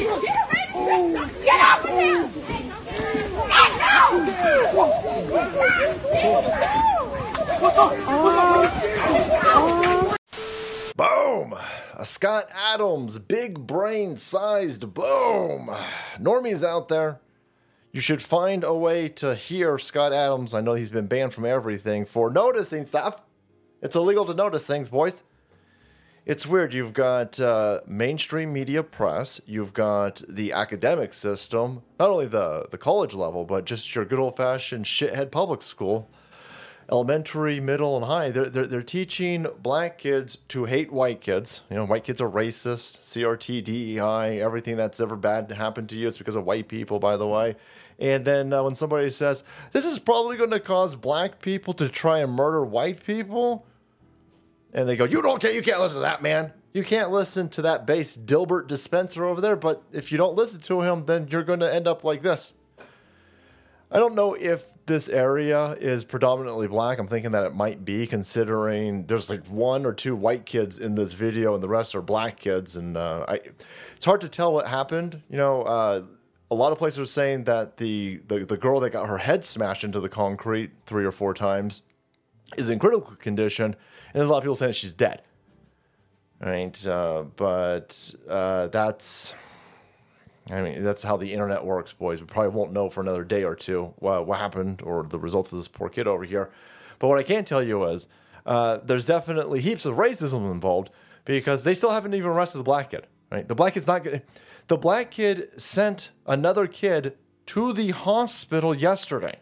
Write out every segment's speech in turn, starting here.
Get off of him! Boom! A Scott Adams, big brain-sized boom! Normies out there, you should find a way to hear Scott Adams. I know he's been banned from everything for noticing stuff. It's illegal to notice things, boys. It's weird. You've got mainstream media press. You've got the academic system, not only the college level, but just your good old-fashioned shithead public school. Elementary, middle, and high, they're teaching black kids to hate white kids. You know, white kids are racist, CRT, DEI, everything that's ever bad happened to you, it's because of white people, by the way. And then when somebody says, this is probably going to cause black people to try and murder white people, and they go, you can't listen to that, man. You can't listen to that base Dilbert dispenser over there, but if you don't listen to him, then you're going to end up like this. I don't know if this area is predominantly black. I'm thinking that it might be, considering there's like one or two white kids in this video and the rest are black kids. And it's hard to tell what happened. You know, a lot of places are saying that the girl that got her head smashed into the concrete 3 or 4 times is in critical condition. And there's a lot of people saying that she's dead. Right? But that's... I mean, that's how the internet works, boys. We probably won't know for another day or two what happened or the results of this poor kid over here. But what I can tell you is there's definitely heaps of racism involved because they still haven't even arrested the black kid. Right? The black kid's not good. The black kid sent another kid to the hospital yesterday.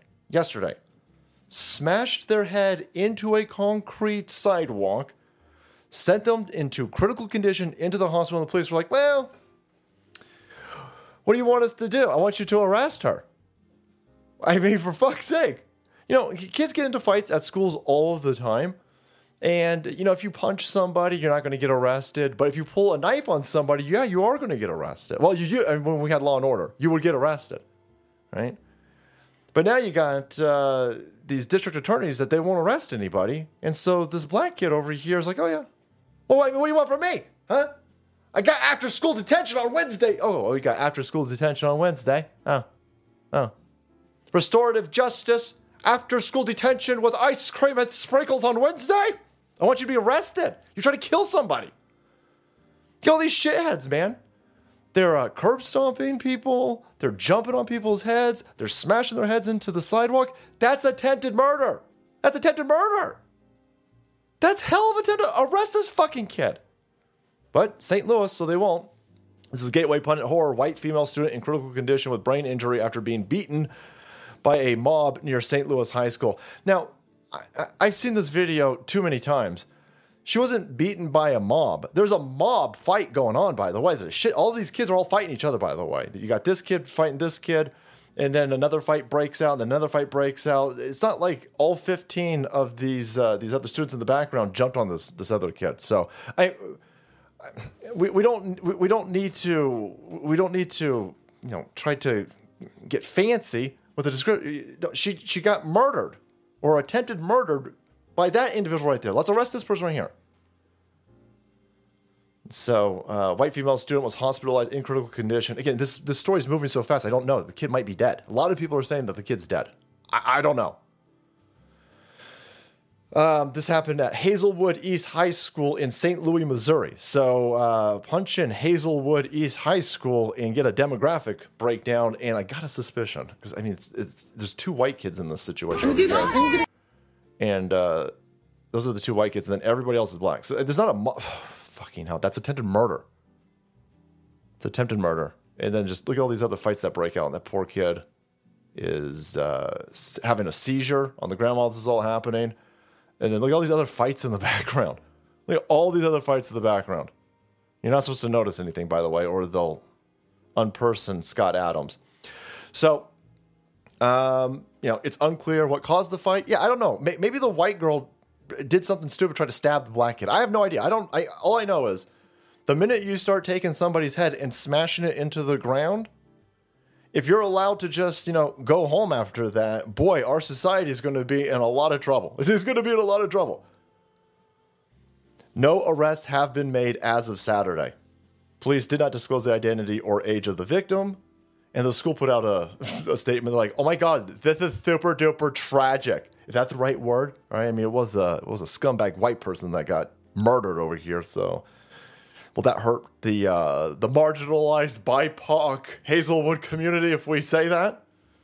Smashed their head into a concrete sidewalk, sent them into critical condition into the hospital, and the police were like, well, what do you want us to do? I want you to arrest her. I mean, for fuck's sake. You know, kids get into fights at schools all of the time. And, you know, if you punch somebody, you're not going to get arrested. But if you pull a knife on somebody, yeah, you are going to get arrested. Well, I mean, when we had Law and Order, you would get arrested. Right? But now you got these district attorneys that they won't arrest anybody. And so this black kid over here is like, oh, yeah. Well, I mean, what do you want from me? Huh? I got after-school detention on Wednesday. Oh, you got after-school detention on Wednesday? Oh. Restorative justice, after-school detention with ice cream and sprinkles on Wednesday? I want you to be arrested. You're trying to kill somebody. Kill these shitheads, man. They're curb stomping people. They're jumping on people's heads. They're smashing their heads into the sidewalk. That's attempted murder. That's hell of attempted. Arrest this fucking kid. But St. Louis, so they won't. This is Gateway Pundit Horror. White female student in critical condition with brain injury after being beaten by a mob near St. Louis High School. Now, I've seen this video too many times. She wasn't beaten by a mob. There's a mob fight going on, by the way. All these kids are all fighting each other, by the way. You got this kid fighting this kid, and then another fight breaks out, and another fight breaks out. It's not like all 15 of these other students in the background jumped on this other kid. So we don't need to try to get fancy with the description. She got murdered or attempted murdered by that individual right there. Let's arrest this person right here. So white female student was hospitalized in critical condition. Again, this story is moving so fast. I don't know. The kid might be dead. A lot of people are saying that the kid's dead. I don't know. This happened at Hazelwood East High School in St. Louis, Missouri. So punch in Hazelwood East High School and get a demographic breakdown. And I got a suspicion because I mean, there's 2 white kids in this situation. And those are the 2 white kids, and then everybody else is black. So there's not fucking hell. That's attempted murder. It's attempted murder. And then just look at all these other fights that break out. And that poor kid is having a seizure on the ground while this is all happening. And then look at all these other fights in the background. Look at all these other fights in the background. You're not supposed to notice anything, by the way, or they'll unperson Scott Adams. So, it's unclear what caused the fight. Yeah, I don't know. Maybe the white girl did something stupid, tried to stab the black kid. I have no idea. All I know is the minute you start taking somebody's head and smashing it into the ground, if you're allowed to just, go home after that, boy, our society is going to be in a lot of trouble. It's going to be in a lot of trouble. No arrests have been made as of Saturday. Police did not disclose the identity or age of the victim. And the school put out a statement like, "Oh my God, this is super duper tragic." Is that the right word? Right? I mean, it was a scumbag white person that got murdered over here. So, will that hurt the marginalized BIPOC Hazelwood community if we say that?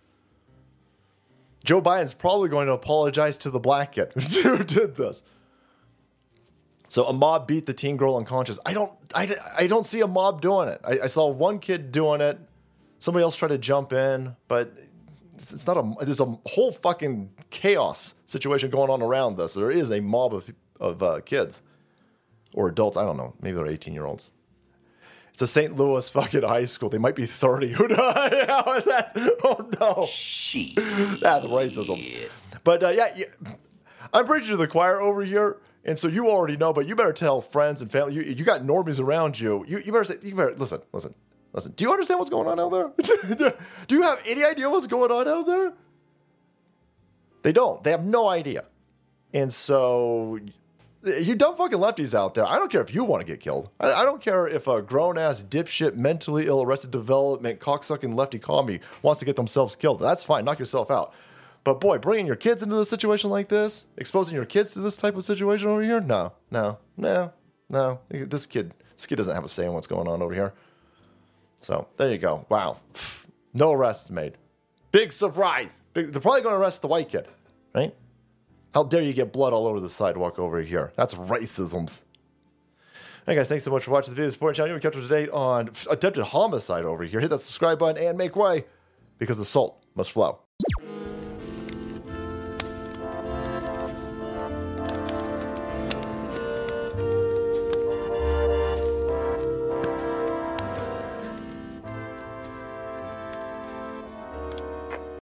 Joe Biden's probably going to apologize to the black kid who did this. So a mob beat the teen girl unconscious. I don't see a mob doing it. I saw one kid doing it. Somebody else tried to jump in, but it's not there's a whole fucking chaos situation going on around this. There is a mob of kids or adults. I don't know. Maybe they're 18-year-olds. It's a St. Louis fucking high school. They might be 30. Who knows? Oh no. Shit. That's racism. But yeah, I'm preaching to the choir over here. And so you already know, but you better tell friends and family. You got normies around you. You better listen. Do you understand what's going on out there? Do you have any idea what's going on out there? They don't. They have no idea. And so you dumb fucking lefties out there, I don't care if you want to get killed. I don't care if a grown-ass dipshit, mentally ill, arrested development, cocksucking lefty commie wants to get themselves killed. That's fine. Knock yourself out. But boy, bringing your kids into a situation like this, exposing your kids to this type of situation over here, no. This kid doesn't have a say in what's going on over here. So there you go. Wow, no arrests made. Big surprise. They're probably going to arrest the white kid, right? How dare you get blood all over the sidewalk over here? That's racism. Hey guys, thanks so much for watching the video. Support the channel. We kept up to date on attempted homicide over here. Hit that subscribe button and make way, because the salt must flow.